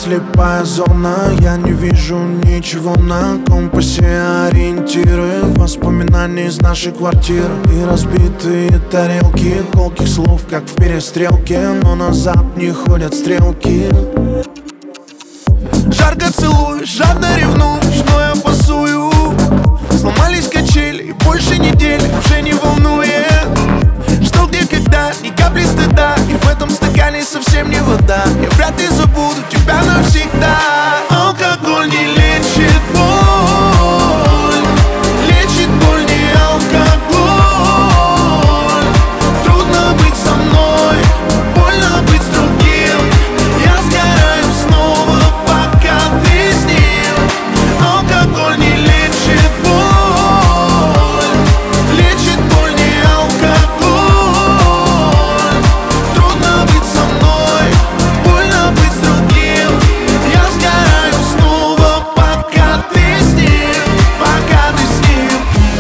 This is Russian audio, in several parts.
слепая зона. Я не вижу ничего на компасе. Ориентиры, воспоминания из нашей квартиры. И разбитые тарелки, колких слов, как в перестрелке. Но назад не ходят стрелки. Жарко целуешь, жадно ревнуешь, но я пасую. Сломались качели и больше недели уже не волнует. Что, где, когда, ни капли стыда. И в этом стакане совсем не вода. Я вряд ли забуду тебя навсегда. Алкоголь не лечит боль. Лечит боль не алкоголь. Трудно быть со мной, больно быть с другим. Я сгораю снова, пока ты с ним. Алкоголь не лечит боль. Лечит боль не алкоголь. Трудно быть со мной, больно быть с другим. Я сгораю снова, пока ты с ним. Пока ты с ним.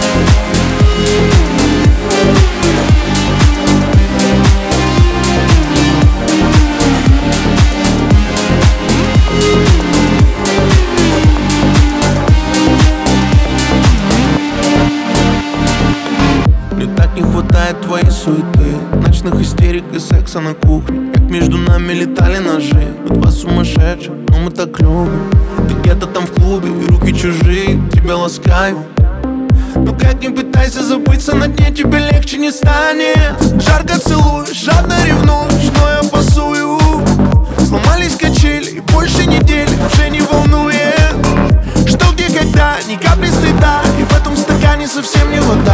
Мне так не хватает твоей суеты, ночных истерик и секса на кухне. Как между нами летали ножи. Мы два сумасшедших, но мы так любим. Ты где-то там в клубе, и руки чужие тебя ласкают. Ну как не пытайся забыться, на дне тебе легче не станет. Жарко целуешь, жадно ревнуешь, но я пасую. Сломались качели и больше недели уже не волнует. Что, где, когда, ни капли стыда. И в этом стакане совсем не вода.